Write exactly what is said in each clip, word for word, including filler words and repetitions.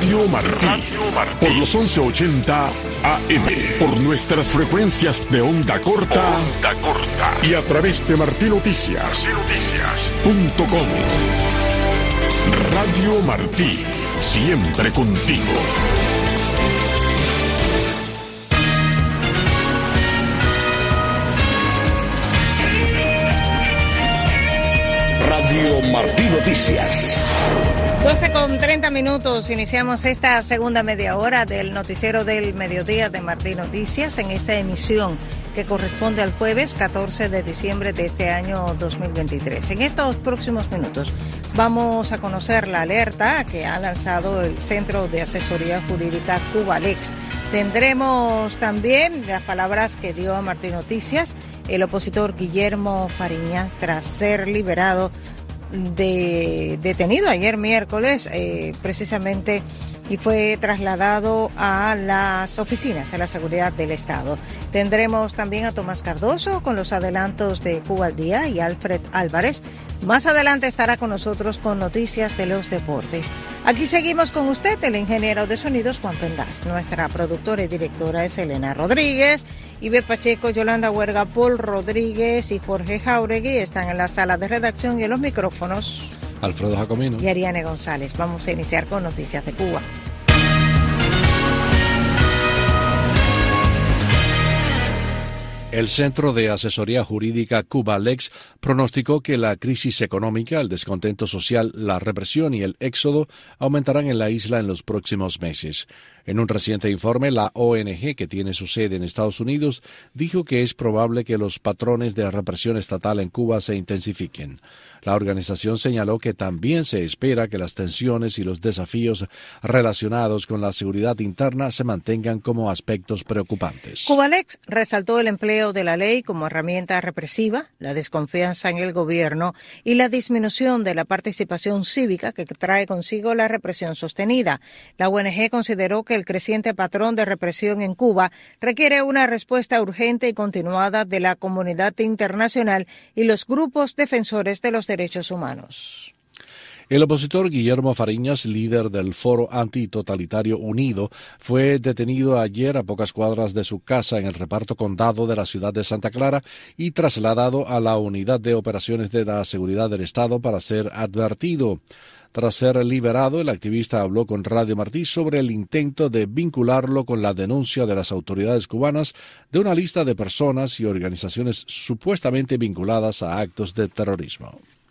Radio Martí, Radio Martí, por los once ochenta A M, por nuestras frecuencias de onda corta, onda corta y a través de martí noticias punto com. Radio Martí, siempre contigo. Radio Martí Noticias. doce con treinta minutos, iniciamos esta segunda media hora del noticiero del mediodía de Martí Noticias en esta emisión que corresponde al jueves catorce de diciembre de este año dos mil veintitrés. En estos próximos minutos vamos a conocer la alerta que ha lanzado el Centro de Asesoría Jurídica Cubalex. Tendremos también las palabras que dio a Martí Noticias el opositor Guillermo Fariñas tras ser liberado de detenido ayer miércoles eh, precisamente y fue trasladado a las oficinas de la seguridad del Estado. Tendremos también a Tomás Cardoso con los adelantos de Cuba al Día y Alfred Álvarez. Más adelante estará con nosotros con noticias de los deportes. Aquí seguimos con usted, el ingeniero de sonidos Juan Pendas. Nuestra productora y directora es Elena Rodríguez. Ibe Pacheco, Yolanda Huerga, Paul Rodríguez y Jorge Jauregui están en la sala de redacción y en los micrófonos Alfredo Jacomino y Ariane González. Vamos a iniciar con noticias de Cuba. El Centro de Asesoría Jurídica Cubalex pronosticó que la crisis económica, el descontento social, la represión y el éxodo aumentarán en la isla en los próximos meses. En un reciente informe, la O N G, que tiene su sede en Estados Unidos, dijo que es probable que los patrones de represión estatal en Cuba se intensifiquen. La organización señaló que también se espera que las tensiones y los desafíos relacionados con la seguridad interna se mantengan como aspectos preocupantes. Cubalex resaltó el empleo de la ley como herramienta represiva, la desconfianza en el gobierno y la disminución de la participación cívica que trae consigo la represión sostenida. La O N G consideró que el creciente patrón de represión en Cuba requiere una respuesta urgente y continuada de la comunidad internacional y los grupos defensores de los derechos humanos. El opositor Guillermo Fariñas, líder del Foro Antitotalitario Unido, fue detenido ayer a pocas cuadras de su casa en el reparto condado de la ciudad de Santa Clara y trasladado a la Unidad de Operaciones de la Seguridad del Estado para ser advertido. Tras ser liberado, el activista habló con Radio Martí sobre el intento de vincularlo con la denuncia de las autoridades cubanas de una lista de personas y organizaciones supuestamente vinculadas a actos de terrorismo.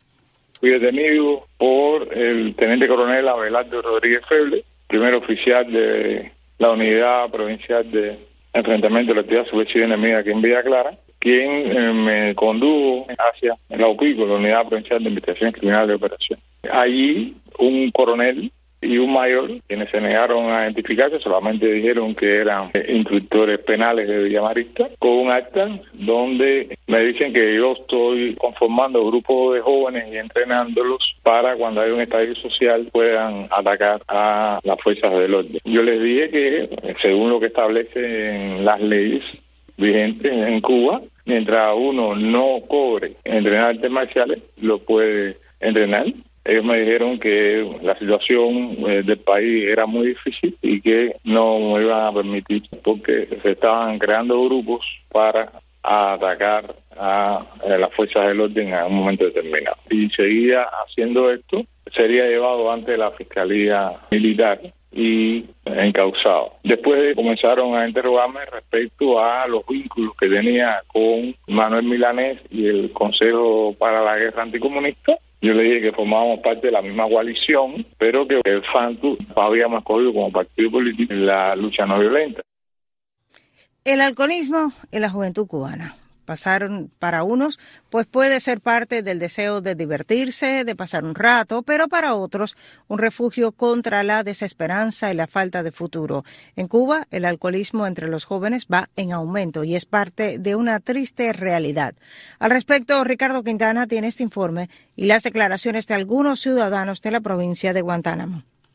Fui detenido por el teniente coronel Abelardo Rodríguez Feble, primer oficial de la Unidad Provincial de Enfrentamiento de la Actividad Subversiva Enemiga aquí en Villa Clara, quien eh, me condujo hacia la U P I C, la Unidad Provincial de Investigación Criminal de Operación. Allí, un coronel y un mayor, quienes se negaron a identificarse, solamente dijeron que eran eh, instructores penales de Villamarista, con un acta donde me dicen que yo estoy conformando grupos de jóvenes y entrenándolos para cuando hay un estallido social puedan atacar a las fuerzas del orden. Yo les dije que, según lo que establecen las leyes vigentes en Cuba, mientras uno no cobre entrenar artes marciales, lo puede entrenar. Ellos me dijeron que la situación eh, del país era muy difícil y que no me iban a permitir porque se estaban creando grupos para atacar a, a las fuerzas del orden en un momento determinado. Y seguía haciendo esto, sería llevado ante la Fiscalía Militar y encausado. Después comenzaron a interrogarme respecto a los vínculos que tenía con Manuel Milanés y el Consejo para la Guerra Anticomunista. Yo le dije que formábamos parte de la misma coalición, pero que el FANTU habíamos escogido como partido político en la lucha no violenta. El alcoholismo en la juventud cubana. Pasaron para unos, pues puede ser parte del deseo de divertirse, de pasar un rato, pero para otros un refugio contra la desesperanza y la falta de futuro. En Cuba, el alcoholismo entre los jóvenes va en aumento y es parte de una triste realidad. Al respecto, Ricardo Quintana tiene este informe y las declaraciones de algunos ciudadanos de la provincia de Guantánamo.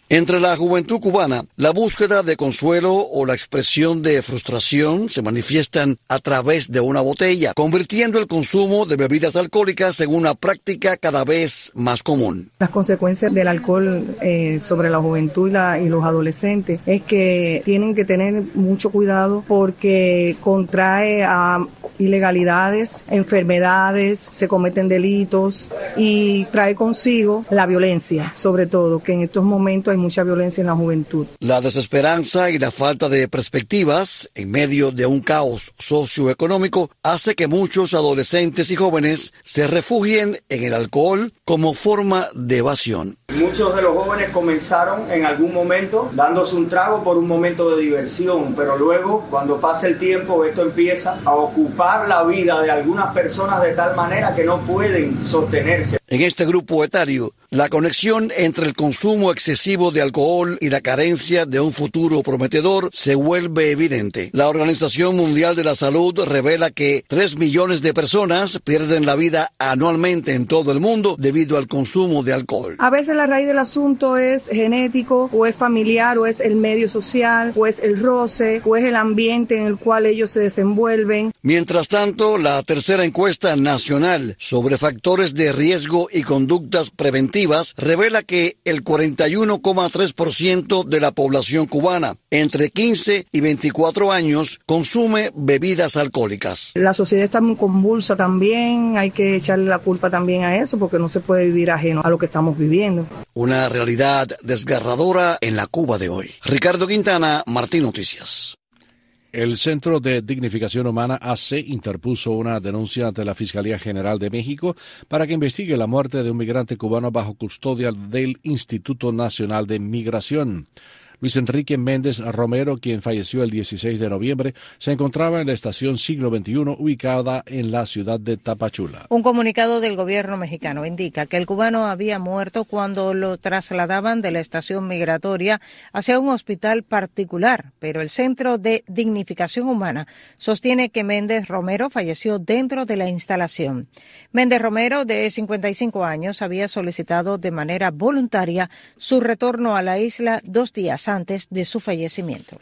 Entre la juventud cubana, la búsqueda de consuelo o la expresión de frustración se manifiestan a través de una botella, convirtiendo el consumo de bebidas alcohólicas en una práctica cada vez más común. Las consecuencias del alcohol eh, sobre la juventud y, la, y los adolescentes es que tienen que tener mucho cuidado porque contrae a ilegalidades, enfermedades, se cometen delitos y trae consigo la violencia, sobre todo, que en estos momentos hay mucha violencia en la juventud. La desesperanza y la falta de perspectivas en medio de un caos socioeconómico hace que muchos adolescentes y jóvenes se refugien en el alcohol como forma de evasión. Muchos de los jóvenes comenzaron en algún momento dándose un trago por un momento de diversión, pero luego, cuando pasa el tiempo, esto empieza a ocupar la vida de algunas personas de tal manera que no pueden sostenerse. En este grupo etario, la conexión entre el consumo excesivo de alcohol y la carencia de un futuro prometedor se vuelve evidente. La Organización Mundial de la Salud revela que tres millones de personas pierden la vida anualmente en todo el mundo debido al consumo de alcohol. A veces la raíz del asunto es genético, o es familiar, o es el medio social, o es el roce, o es el ambiente en el cual ellos se desenvuelven. Mientras tanto, la tercera encuesta nacional sobre factores de riesgo y conductas preventivas revela que el cuarenta y uno coma tres por ciento de la población cubana entre quince y veinticuatro años consume bebidas alcohólicas. La sociedad está muy convulsa también, hay que echarle la culpa también a eso porque no se puede vivir ajeno a lo que estamos viviendo. Una realidad desgarradora en la Cuba de hoy. Ricardo Quintana, Martín Noticias. El Centro de Dignificación Humana A C interpuso una denuncia ante la Fiscalía General de México para que investigue la muerte de un migrante cubano bajo custodia del Instituto Nacional de Migración. Luis Enrique Méndez Romero, quien falleció el dieciséis de noviembre, se encontraba en la estación Siglo veintiuno ubicada en la ciudad de Tapachula. Un comunicado del gobierno mexicano indica que el cubano había muerto cuando lo trasladaban de la estación migratoria hacia un hospital particular, pero el Centro de Dignificación Humana sostiene que Méndez Romero falleció dentro de la instalación. Méndez Romero, de cincuenta y cinco años, había solicitado de manera voluntaria su retorno a la isla dos días antes de su fallecimiento.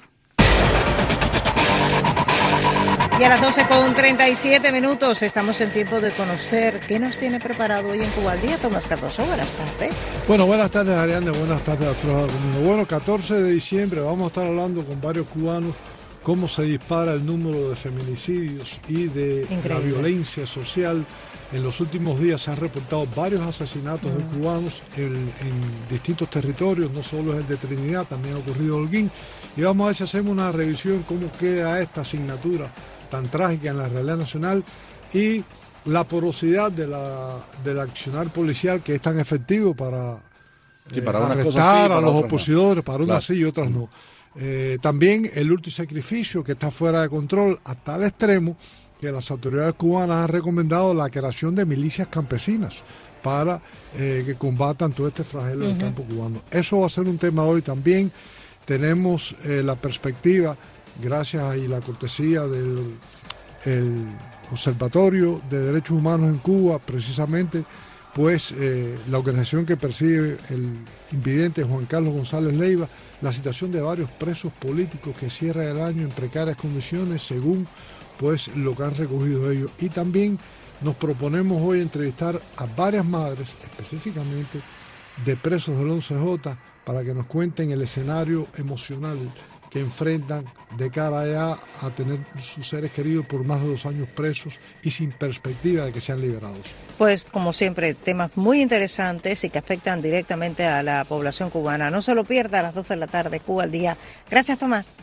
Y a las doce con treinta y siete minutos estamos en tiempo de conocer qué nos tiene preparado hoy en Cuba al Día. Tomás Cardoso, buenas tardes. Bueno, buenas tardes, Ariane, buenas tardes, Alfredo. Bueno, catorce de diciembre vamos a estar hablando con varios cubanos cómo se dispara el número de feminicidios y de Increíble. La violencia social. En los últimos días se han reportado varios asesinatos uh-huh. de cubanos en, en distintos territorios, no solo es el de Trinidad, también ha ocurrido en Holguín. Y vamos a ver si hacemos una revisión cómo queda esta asignatura tan trágica en la realidad nacional y la porosidad de la, del accionar policial que es tan efectivo para, sí, para eh, arrestar sí, para a los opositores, no. para unas claro. sí y otras no. Eh, también el luto y sacrificio que está fuera de control hasta el extremo que las autoridades cubanas han recomendado la creación de milicias campesinas para eh, que combatan todo este flagelo uh-huh. del campo cubano. Eso va a ser un tema hoy también. Tenemos eh, la perspectiva, gracias y la cortesía del el Observatorio de Derechos Humanos en Cuba, precisamente, pues eh, la organización que persigue el invidente Juan Carlos González Leiva, la situación de varios presos políticos que cierra el año en precarias condiciones, según pues lo que han recogido ellos. Y también nos proponemos hoy entrevistar a varias madres, específicamente de presos del once J, para que nos cuenten el escenario emocional que enfrentan de cara allá a tener sus seres queridos por más de dos años presos y sin perspectiva de que sean liberados. Pues, como siempre, temas muy interesantes y que afectan directamente a la población cubana. No se lo pierda a las doce de la tarde, Cuba al Día. Gracias, Tomás.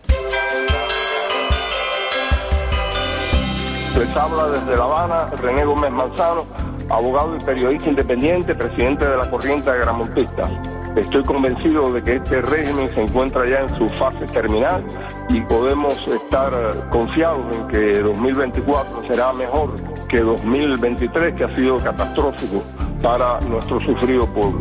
Les habla desde La Habana René Gómez Manzano, abogado y periodista independiente, presidente de la corriente agramontista. Estoy convencido de que este régimen se encuentra ya en su fase terminal y podemos estar confiados en que dos mil veinticuatro será mejor que dos mil veintitrés, que ha sido catastrófico para nuestro sufrido pueblo.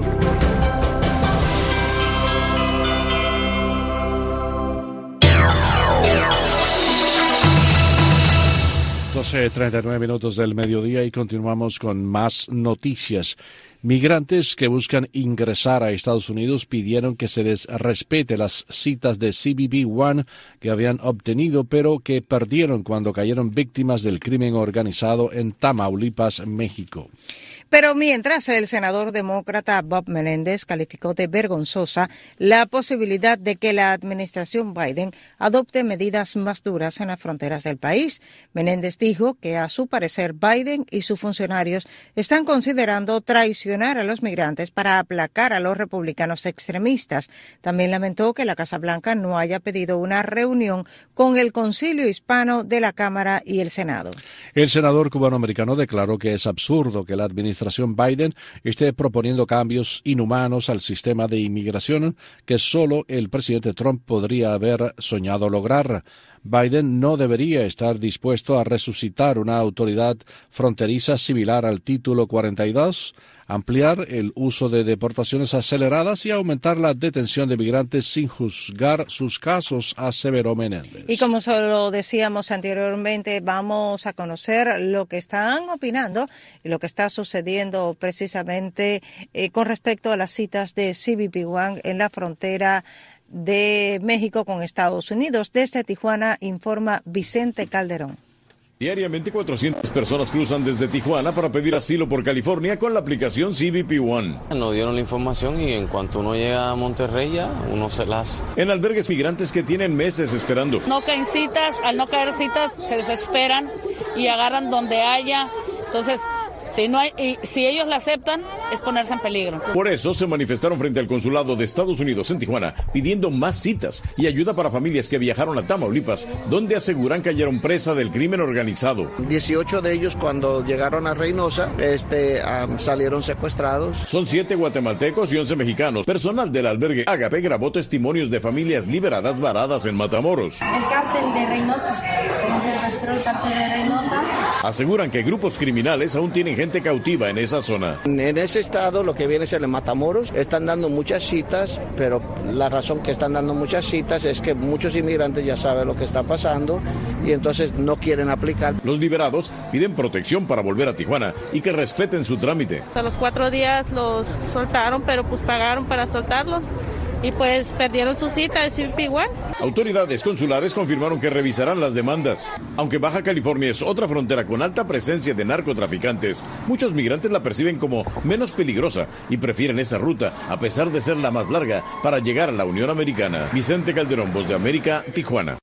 doce treinta y nueve minutos del mediodía y continuamos con más noticias. Migrantes que buscan ingresar a Estados Unidos pidieron que se les respete las citas de C B P uno que habían obtenido, pero que perdieron cuando cayeron víctimas del crimen organizado en Tamaulipas, México. Pero mientras el senador demócrata Bob Menéndez calificó de vergonzosa la posibilidad de que la administración Biden adopte medidas más duras en las fronteras del país. Menéndez dijo que a su parecer Biden y sus funcionarios están considerando traicionar a los migrantes para aplacar a los republicanos extremistas. También lamentó que la Casa Blanca no haya pedido una reunión con el Concilio Hispano de la Cámara y el Senado. El senador cubanoamericano declaró que es absurdo que la administración Biden esté proponiendo cambios inhumanos al sistema de inmigración que solo el presidente Trump podría haber soñado lograr. Biden no debería estar dispuesto a resucitar una autoridad fronteriza similar al Título cuarenta y dos, ampliar el uso de deportaciones aceleradas y aumentar la detención de migrantes sin juzgar sus casos, aseveró Menéndez. Y como solo decíamos anteriormente, vamos a conocer lo que están opinando y lo que está sucediendo precisamente eh, con respecto a las citas de C B P uno en la frontera de México con Estados Unidos. Desde Tijuana informa Vicente Calderón. Diariamente cuatrocientas personas cruzan desde Tijuana para pedir asilo por California con la aplicación C B P uno. Nos dieron la información y en cuanto uno llega a Monterrey ya uno se las... En albergues migrantes que tienen meses esperando. No caen citas, al no caer citas se desesperan y agarran donde haya. Entonces, si no hay, y si ellos la aceptan, es ponerse en peligro. Entonces... Por eso se manifestaron frente al consulado de Estados Unidos en Tijuana pidiendo más citas y ayuda para familias que viajaron a Tamaulipas, donde aseguran cayeron presa del crimen organizado. dieciocho de ellos cuando llegaron a Reynosa este, um, salieron secuestrados. Son siete guatemaltecos y once mexicanos. Personal del albergue Agape grabó testimonios de familias liberadas varadas en Matamoros. El cártel de Reynosa, como se arrastró el cártel de Reynosa. Aseguran que grupos criminales aún tienen gente cautiva en esa zona. En ese estado, lo que viene es el Matamoros, están dando muchas citas, pero la razón que están dando muchas citas es que muchos inmigrantes ya saben lo que está pasando y entonces no quieren aplicar. Los liberados piden protección para volver a Tijuana y que respeten su trámite. A los cuatro días los soltaron, pero pues pagaron para soltarlos. Y pues perdieron su cita de C B P uno. Autoridades consulares confirmaron que revisarán las demandas. Aunque Baja California es otra frontera con alta presencia de narcotraficantes, muchos migrantes la perciben como menos peligrosa y prefieren esa ruta, a pesar de ser la más larga, para llegar a la Unión Americana. Vicente Calderón, Voz de América, Tijuana.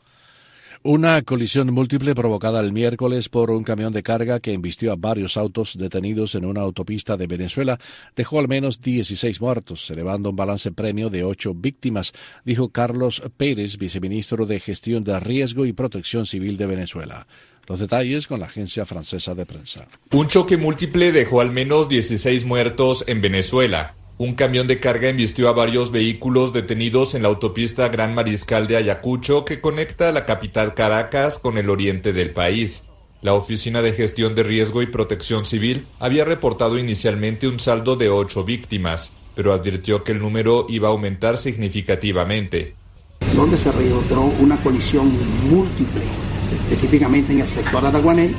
Una colisión múltiple provocada el miércoles por un camión de carga que embistió a varios autos detenidos en una autopista de Venezuela dejó al menos dieciséis muertos, elevando un balance premio de ocho víctimas, dijo Carlos Pérez, viceministro de Gestión de Riesgo y Protección Civil de Venezuela. Los detalles con la agencia francesa de prensa. Un choque múltiple dejó al menos dieciséis muertos en Venezuela. Un camión de carga embistió a varios vehículos detenidos en la autopista Gran Mariscal de Ayacucho que conecta la capital Caracas con el oriente del país. La Oficina de Gestión de Riesgo y Protección Civil había reportado inicialmente un saldo de ocho víctimas, pero advirtió que el número iba a aumentar significativamente. Donde se registró una colisión múltiple, específicamente en el sector Araguanel,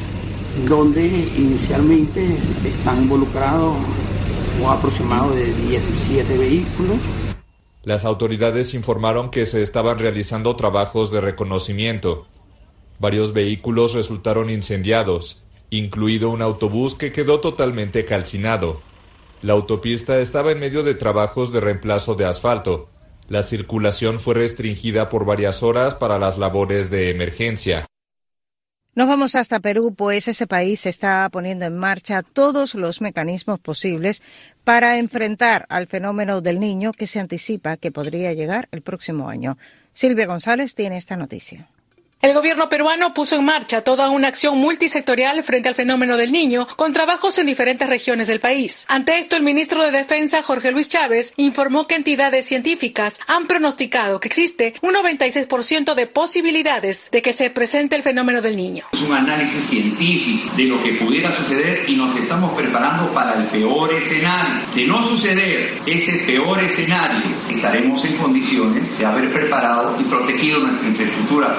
donde inicialmente están involucrados un aproximado de diecisiete vehículos. Las autoridades informaron que se estaban realizando trabajos de reconocimiento. Varios vehículos resultaron incendiados, incluido un autobús que quedó totalmente calcinado. La autopista estaba en medio de trabajos de reemplazo de asfalto. La circulación fue restringida por varias horas para las labores de emergencia. Nos vamos hasta Perú, pues ese país está poniendo en marcha todos los mecanismos posibles para enfrentar al fenómeno del Niño que se anticipa que podría llegar el próximo año. Silvia González tiene esta noticia. El gobierno peruano puso en marcha toda una acción multisectorial frente al fenómeno del Niño, con trabajos en diferentes regiones del país. Ante esto, el ministro de Defensa, Jorge Luis Chávez, informó que entidades científicas han pronosticado que existe un noventa y seis por ciento de posibilidades de que se presente el fenómeno del Niño. Es un análisis científico de lo que pudiera suceder y nos estamos preparando para el peor escenario. De no suceder ese peor escenario, estaremos en condiciones de haber preparado y protegido nuestra infraestructura pública y privada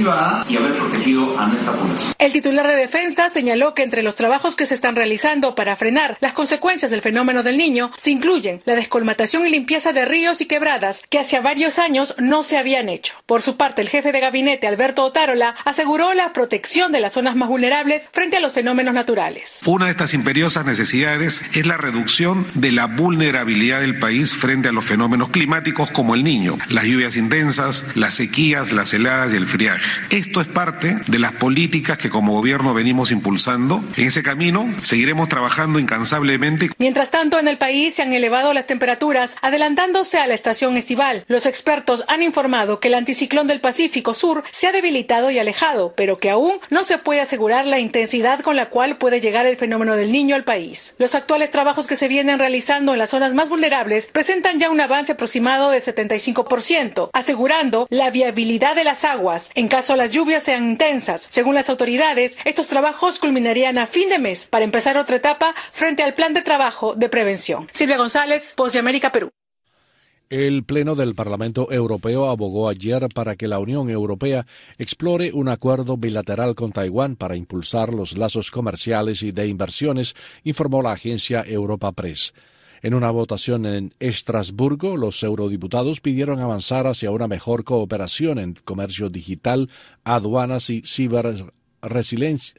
privada y haber protegido a nuestra población. El titular de Defensa señaló que entre los trabajos que se están realizando para frenar las consecuencias del fenómeno del Niño se incluyen la descolmatación y limpieza de ríos y quebradas que hace varios años no se habían hecho. Por su parte, el jefe de gabinete, Alberto Otárola, aseguró la protección de las zonas más vulnerables frente a los fenómenos naturales. Una de estas imperiosas necesidades es la reducción de la vulnerabilidad del país frente a los fenómenos climáticos como el Niño, las lluvias intensas, las sequías, las heladas y el friaje. Esto es parte de las políticas que como gobierno venimos impulsando. En ese camino seguiremos trabajando incansablemente. Mientras tanto, en el país se han elevado las temperaturas, adelantándose a la estación estival. Los expertos han informado que el anticiclón del Pacífico Sur se ha debilitado y alejado, pero que aún no se puede asegurar la intensidad con la cual puede llegar el fenómeno del Niño al país. Los actuales trabajos que se vienen realizando en las zonas más vulnerables presentan ya un avance aproximado de setenta y cinco por ciento, asegurando la viabilidad de las aguas en caso las lluvias sean intensas. Según las autoridades, estos trabajos culminarían a fin de mes para empezar otra etapa frente al plan de trabajo de prevención. Silvia González, Voz de América, Perú. El Pleno del Parlamento Europeo abogó ayer para que la Unión Europea explore un acuerdo bilateral con Taiwán para impulsar los lazos comerciales y de inversiones, informó la agencia Europa Press. En una votación en Estrasburgo, los eurodiputados pidieron avanzar hacia una mejor cooperación en comercio digital, aduanas y ciberresiliencia,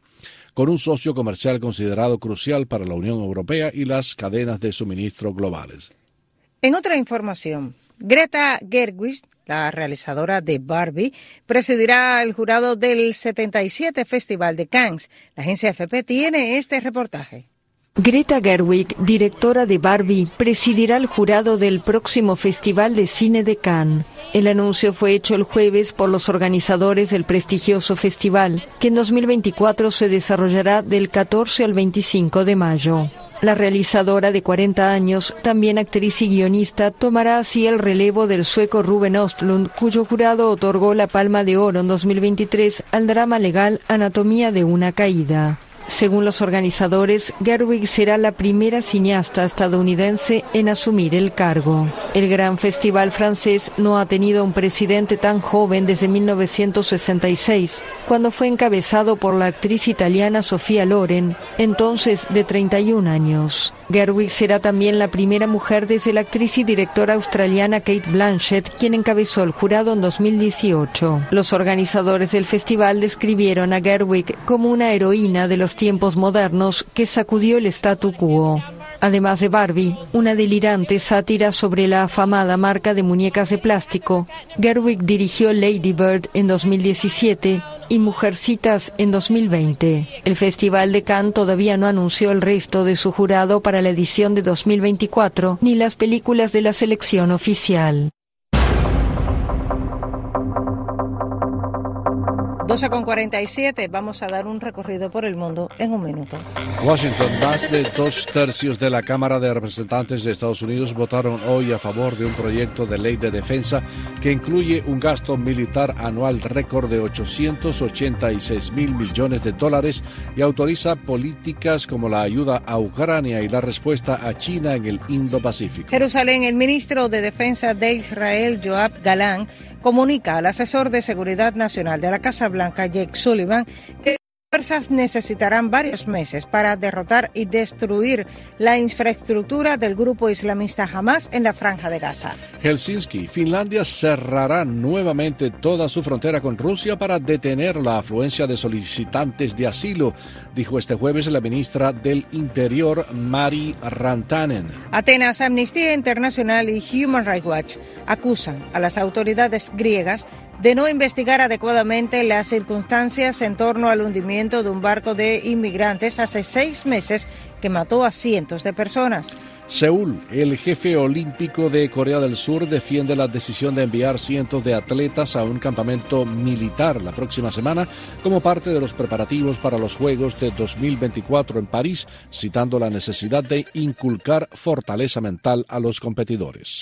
con un socio comercial considerado crucial para la Unión Europea y las cadenas de suministro globales. En otra información, Greta Gerwig, la realizadora de Barbie, presidirá el jurado del setenta y siete Festival de Cannes. La agencia A F P tiene este reportaje. Greta Gerwig, directora de Barbie, presidirá el jurado del próximo Festival de Cine de Cannes. El anuncio fue hecho el jueves por los organizadores del prestigioso festival, que en dos mil veinticuatro se desarrollará del catorce al veinticinco de mayo. La realizadora de cuarenta años, también actriz y guionista, tomará así el relevo del sueco Ruben Östlund, cuyo jurado otorgó la Palma de Oro en dos mil veintitrés al drama legal Anatomía de una caída. Según los organizadores, Gerwig será la primera cineasta estadounidense en asumir el cargo. El gran festival francés no ha tenido un presidente tan joven desde mil novecientos sesenta y seis, cuando fue encabezado por la actriz italiana Sofía Loren, entonces de treinta y un años. Gerwig será también la primera mujer desde la actriz y directora australiana Kate Blanchett, quien encabezó el jurado en dos mil dieciocho. Los organizadores del festival describieron a Gerwig como una heroína de los tiempos modernos que sacudió el statu quo. Además de Barbie, una delirante sátira sobre la afamada marca de muñecas de plástico, Gerwig dirigió Lady Bird en dos mil diecisiete y Mujercitas en dos mil veinte. El Festival de Cannes todavía no anunció el resto de su jurado para la edición de dos mil veinticuatro, ni las películas de la selección oficial. doce con cuarenta y siete, vamos a dar un recorrido por el mundo en un minuto. Washington, más de dos tercios de la Cámara de Representantes de Estados Unidos votaron hoy a favor de un proyecto de ley de defensa que incluye un gasto militar anual récord de ochocientos ochenta y seis mil millones de dólares y autoriza políticas como la ayuda a Ucrania y la respuesta a China en el Indo-Pacífico. Jerusalén, el ministro de Defensa de Israel, Yoav Galán, comunica al asesor de Seguridad Nacional de la Casa Blanca, Jake Sullivan, que las fuerzas necesitarán varios meses para derrotar y destruir la infraestructura del grupo islamista Hamas en la Franja de Gaza. Helsinki, Finlandia cerrará nuevamente toda su frontera con Rusia para detener la afluencia de solicitantes de asilo, dijo este jueves la ministra del Interior, Mari Rantanen. Atenas, Amnistía Internacional y Human Rights Watch acusan a las autoridades griegas de no investigar adecuadamente las circunstancias en torno al hundimiento de un barco de inmigrantes hace seis meses que mató a cientos de personas. Seúl, el jefe olímpico de Corea del Sur defiende la decisión de enviar cientos de atletas a un campamento militar la próxima semana como parte de los preparativos para los Juegos de dos mil veinticuatro en París, citando la necesidad de inculcar fortaleza mental a los competidores.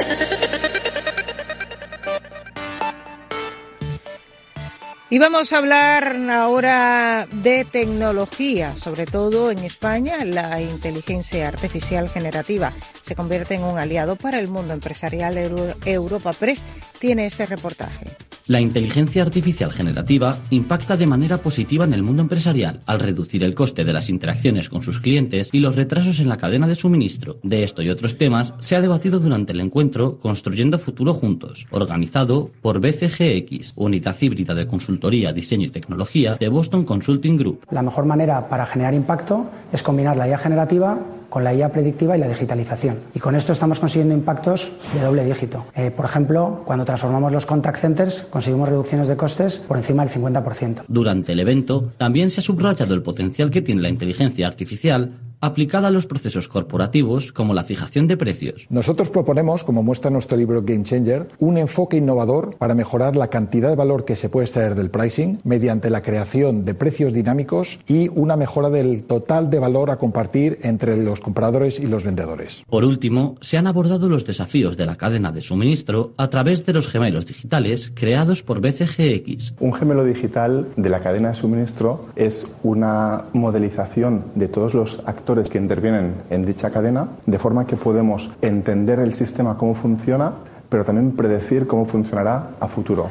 Y vamos a hablar ahora de tecnología, sobre todo en España. La inteligencia artificial generativa se convierte en un aliado para el mundo empresarial. Europa Press tiene este reportaje. La inteligencia artificial generativa impacta de manera positiva en el mundo empresarial al reducir el coste de las interacciones con sus clientes y los retrasos en la cadena de suministro. De esto y otros temas se ha debatido durante el encuentro Construyendo Futuro Juntos, organizado por B C G X, unidad híbrida de consultoría, diseño y tecnología de Boston Consulting Group. La mejor manera para generar impacto es combinar la I A generativa con la I A predictiva y la digitalización. Y con esto estamos consiguiendo impactos de doble dígito. Eh, por ejemplo, cuando transformamos los contact centers, conseguimos reducciones de costes por encima del cincuenta por ciento. Durante el evento, también se ha subrayado el potencial que tiene la inteligencia artificial aplicada a los procesos corporativos como la fijación de precios. Nosotros proponemos, como muestra nuestro libro Game Changer, un enfoque innovador para mejorar la cantidad de valor que se puede extraer del pricing mediante la creación de precios dinámicos y una mejora del total de valor a compartir entre los compradores y los vendedores. Por último, se han abordado los desafíos de la cadena de suministro a través de los gemelos digitales creados por B C G X. Un gemelo digital de la cadena de suministro es una modelización de todos los actores que intervienen en dicha cadena, de forma que podemos entender el sistema cómo funciona, pero también predecir cómo funcionará a futuro.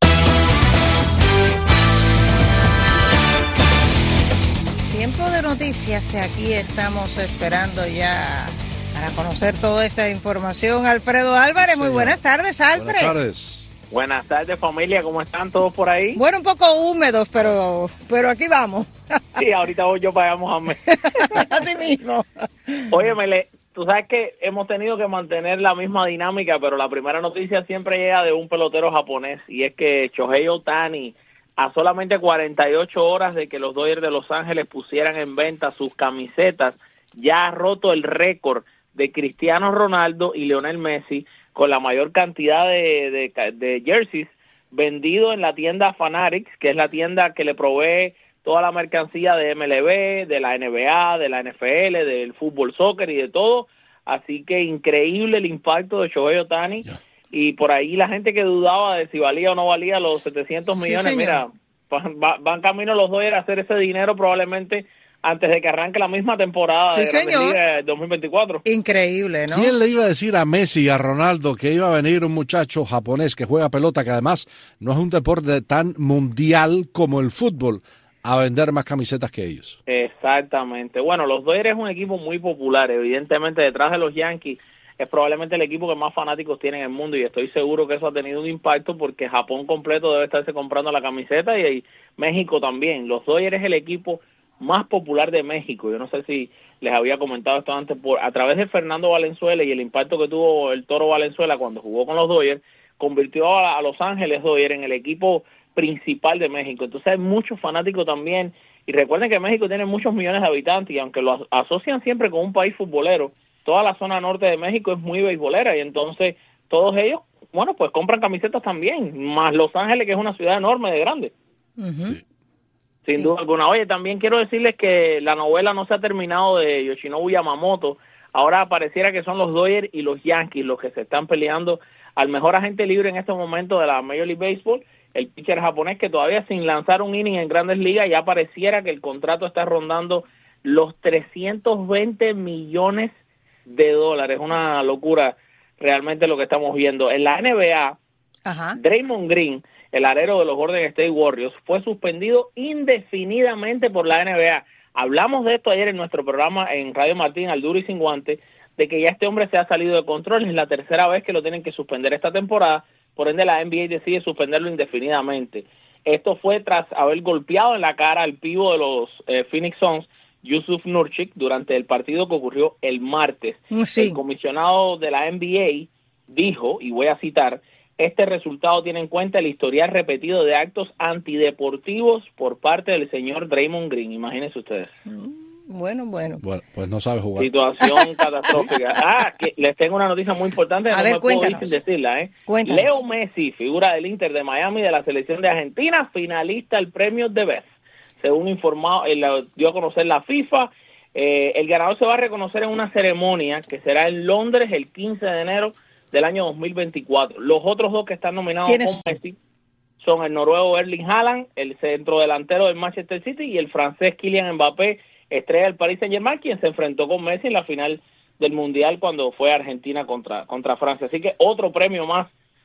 Tiempo de noticias, aquí estamos esperando ya para conocer toda esta información. Alfredo Álvarez, muy buenas tardes, Alfred. Buenas tardes. Buenas tardes, familia, ¿cómo están todos por ahí? Bueno, un poco húmedos, pero pero aquí vamos. Sí, ahorita voy yo para allá, Mohamed. Así mismo. Óyeme, tú sabes que hemos tenido que mantener la misma dinámica, pero la primera noticia siempre llega de un pelotero japonés, y es que Shohei Ohtani, a solamente cuarenta y ocho horas de que los Dodgers de Los Ángeles pusieran en venta sus camisetas, ya ha roto el récord de Cristiano Ronaldo y Lionel Messi con la mayor cantidad de, de, de jerseys vendidos en la tienda Fanatics, que es la tienda que le provee toda la mercancía de M L B, de la N B A, de la N F L, del fútbol, soccer y de todo. Así que increíble el impacto de Shohei Ohtani. Yeah. Y por ahí la gente que dudaba de si valía o no valía los setecientos millones, sí, mira, van, van camino los Dodgers a hacer ese dinero probablemente antes de que arranque la misma temporada, sí, de Grandes Ligas dos mil veinticuatro. Increíble, ¿no? ¿Quién le iba a decir a Messi y a Ronaldo que iba a venir un muchacho japonés que juega pelota, que además no es un deporte tan mundial como el fútbol, a vender más camisetas que ellos? Exactamente. Bueno, los Dodgers es un equipo muy popular. Evidentemente, detrás de los Yankees es probablemente el equipo que más fanáticos tiene en el mundo, y estoy seguro que eso ha tenido un impacto porque Japón completo debe estarse comprando la camiseta, y, y México también. Los Dodgers es el equipo más popular de México. Yo no sé si les había comentado esto antes, por a través de Fernando Valenzuela y el impacto que tuvo el Toro Valenzuela cuando jugó con los Dodgers, convirtió a, a Los Ángeles Dodgers en el equipo principal de México. Entonces hay muchos fanáticos también, y recuerden que México tiene muchos millones de habitantes, y aunque lo asocian siempre con un país futbolero, toda la zona norte de México es muy beisbolera, y entonces todos ellos, bueno, pues compran camisetas también, más Los Ángeles, que es una ciudad enorme de grande. Uh-huh. Sí. Sin duda alguna. Oye, también quiero decirles que la novela no se ha terminado de Yoshinobu Yamamoto. Ahora pareciera que son los Dodgers y los Yankees los que se están peleando al mejor agente libre en este momento de la Major League Baseball. El pitcher japonés, que todavía sin lanzar un inning en Grandes Ligas, ya pareciera que el contrato está rondando los trescientos veinte millones de dólares. Una locura realmente lo que estamos viendo. En la N B A, Ajá. Draymond Green, el alero de los Golden State Warriors, fue suspendido indefinidamente por la N B A. Hablamos de esto ayer en nuestro programa en Radio Martín, al duro y sin guante, de que ya este hombre se ha salido de control. Es la tercera vez que lo tienen que suspender esta temporada, por ende la N B A decide suspenderlo indefinidamente. Esto fue tras haber golpeado en la cara al pivo de los eh, Phoenix Suns, Yusuf Nurkic, durante el partido que ocurrió el martes. Sí. El comisionado de la N B A dijo, y voy a citar: este resultado tiene en cuenta el historial repetido de actos antideportivos por parte del señor Draymond Green. Imagínense ustedes. Bueno, bueno. Bueno, pues no sabe jugar. Situación catastrófica. Ah, que les tengo una noticia muy importante. A no ver, me cuéntanos. puedo ir sin decirla, ¿eh? Cuéntanos. Leo Messi, figura del Inter de Miami de la selección de Argentina, finalista al premio de Best. Según informado, eh, dio a conocer la FIFA, eh, el ganador se va a reconocer en una ceremonia que será en Londres el quince de enero del año dos mil veinticuatro. Los otros dos que están nominados con Messi son el noruego Erling Haaland, el centrodelantero del Manchester City, y el francés Kylian Mbappé, estrella del Paris Saint-Germain, quien se enfrentó con Messi en la final del Mundial cuando fue a Argentina contra, contra Francia. Así que otro premio más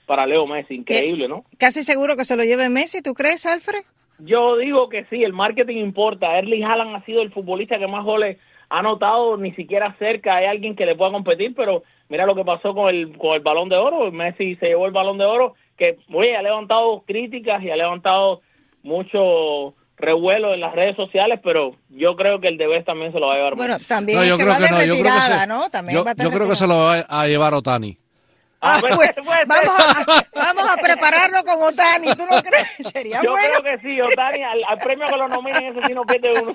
para Leo Messi. Increíble, ¿no? Casi seguro que se lo lleve Messi, ¿tú crees, Alfred? Yo digo que sí, el marketing importa. Erling Haaland ha sido el futbolista que más goles ha anotado, ni siquiera cerca hay alguien que le pueda competir, pero mira lo que pasó con el con el Balón de Oro. Messi se llevó el Balón de Oro, que oye, ha levantado críticas y ha levantado mucho revuelo en las redes sociales, pero yo creo que el Debes también se lo va a llevar. Bueno, también no, es yo que creo va que de no, yo creo que retirada, se, ¿no? También yo, va a estar yo creo que se retirado. lo va a llevar Otani. Ah, pues, vamos, a, vamos a prepararlo con Otani, ¿tú no crees? Sería yo bueno. Yo creo que sí, Otani, al, al premio que lo nominen, ese sí no pierde uno.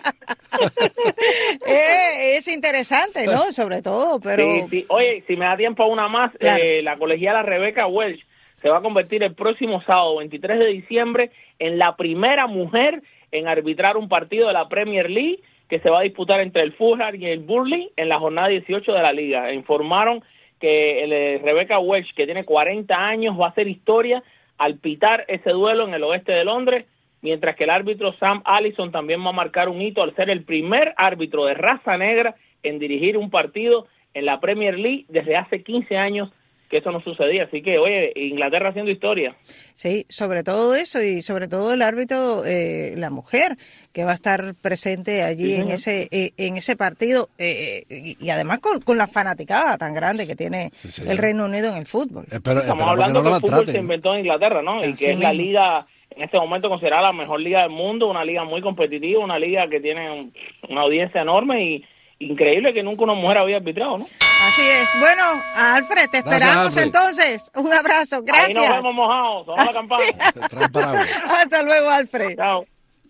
eh, es interesante, ¿no? Sobre todo, pero... Sí, sí. Oye, si me da tiempo a una más, claro. eh, la colegiala Rebecca Welch se va a convertir el próximo sábado, veintitrés de diciembre, en la primera mujer en arbitrar un partido de la Premier League que se va a disputar entre el Fulham y el Burnley en la jornada dieciocho de la liga. Informaron que el, eh, Rebecca Welch, que tiene cuarenta años, va a hacer historia al pitar ese duelo en el oeste de Londres, mientras que el árbitro Sam Allison también va a marcar un hito al ser el primer árbitro de raza negra en dirigir un partido en la Premier League desde hace quince años que eso no sucedía. Así que, oye, Inglaterra haciendo historia. Sí, sobre todo eso y sobre todo el árbitro, eh, la mujer, que va a estar presente allí sí, en ese eh, en ese partido eh, y, y además con, con la fanaticada tan grande que tiene sí, sí. el Reino Unido en el fútbol. Espero, Estamos hablando que, no que el fútbol se inventó en Inglaterra, ¿no? Y Así que es mismo. La liga, en este momento considerada la mejor liga del mundo, una liga muy competitiva, una liga que tiene un, una audiencia enorme y increíble que nunca una mujer había arbitrado, ¿no? Así es. Bueno, Alfred, te esperamos Gracias, Alfred. Entonces. Un abrazo. Gracias. Ahí nos vemos mojados. Vamos a la campana. Hasta luego, Alfred. Chao.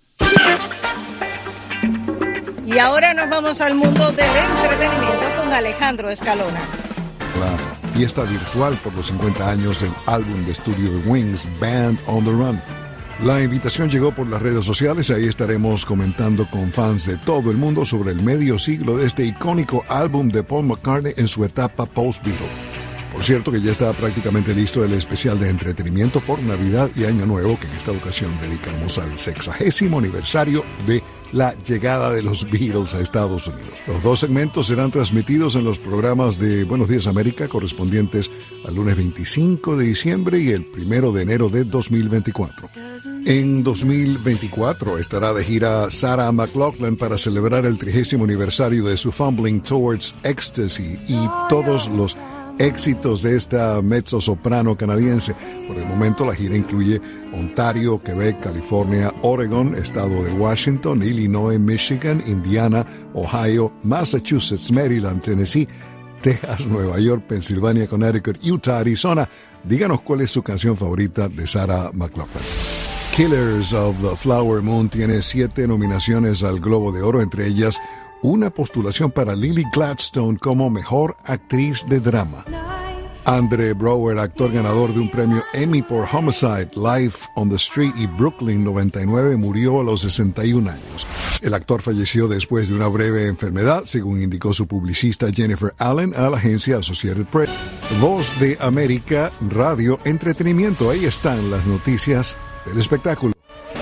Y ahora nos vamos al mundo del entretenimiento con Alejandro Escalona. La fiesta virtual por los cincuenta años del álbum de estudio de Wings, Band on the Run. La invitación llegó por las redes sociales, ahí estaremos comentando con fans de todo el mundo sobre el medio siglo de este icónico álbum de Paul McCartney en su etapa post-Beatle. Por cierto que ya está prácticamente listo el especial de entretenimiento por Navidad y Año Nuevo, que en esta ocasión dedicamos al sexagésimo aniversario de la llegada de los Beatles a Estados Unidos. Los dos segmentos serán transmitidos en los programas de Buenos Días América correspondientes al lunes veinticinco de diciembre y el primero de enero de dos mil veinticuatro. En dos mil veinticuatro estará de gira Sarah McLachlan para celebrar el trigésimo aniversario de su Fumbling Towards Ecstasy y todos los éxitos de esta mezzosoprano canadiense. Por el momento la gira incluye Ontario, Quebec, California, Oregon, estado de Washington, Illinois, Michigan, Indiana, Ohio, Massachusetts, Maryland, Tennessee, Texas, Nueva York, Pensilvania, Connecticut, Utah, Arizona. Díganos cuál es su canción favorita de Sarah McLachlan. Killers of the Flower Moon tiene siete nominaciones al Globo de Oro, entre ellas una postulación para Lily Gladstone como Mejor Actriz de Drama. Andre Brower, actor ganador de un premio Emmy por Homicide, Life on the Street y Brooklyn noventa y nueve, murió a los sesenta y un años. El actor falleció después de una breve enfermedad, según indicó su publicista Jennifer Allen a la agencia Associated Press. Voz de América, Radio, Entretenimiento. Ahí están las noticias del espectáculo.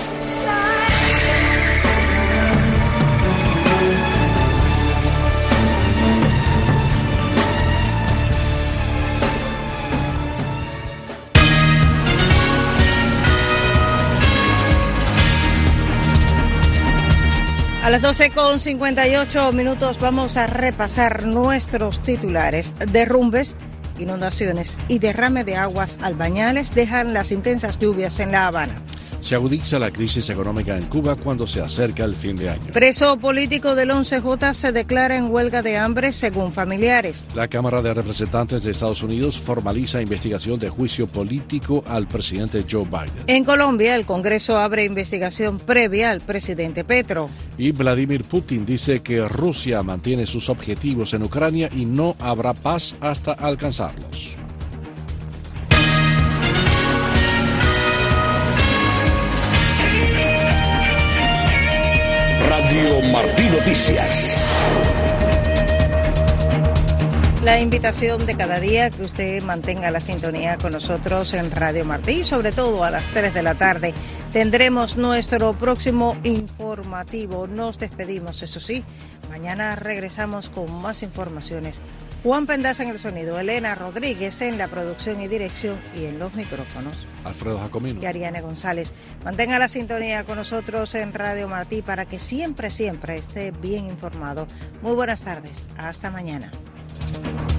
A las doce con cincuenta y ocho minutos vamos a repasar nuestros titulares. Derrumbes, inundaciones y derrame de aguas albañales dejan las intensas lluvias en La Habana. Se agudiza la crisis económica en Cuba cuando se acerca el fin de año. Preso político del once J se declara en huelga de hambre según familiares. La Cámara de Representantes de Estados Unidos formaliza investigación de juicio político al presidente Joe Biden. En Colombia, el Congreso abre investigación previa al presidente Petro. Y Vladimir Putin dice que Rusia mantiene sus objetivos en Ucrania y no habrá paz hasta alcanzarlos. Radio Martí Noticias. La invitación de cada día que usted mantenga la sintonía con nosotros en Radio Martí, y sobre todo a las tres de la tarde tendremos nuestro próximo informativo. Nos despedimos, eso sí, mañana regresamos con más informaciones. Juan Pendaza en el sonido, Elena Rodríguez en la producción y dirección, y en los micrófonos Alfredo Jacomino y Ariane González. Mantenga la sintonía con nosotros en Radio Martí para que siempre, siempre esté bien informado. Muy buenas tardes, hasta mañana.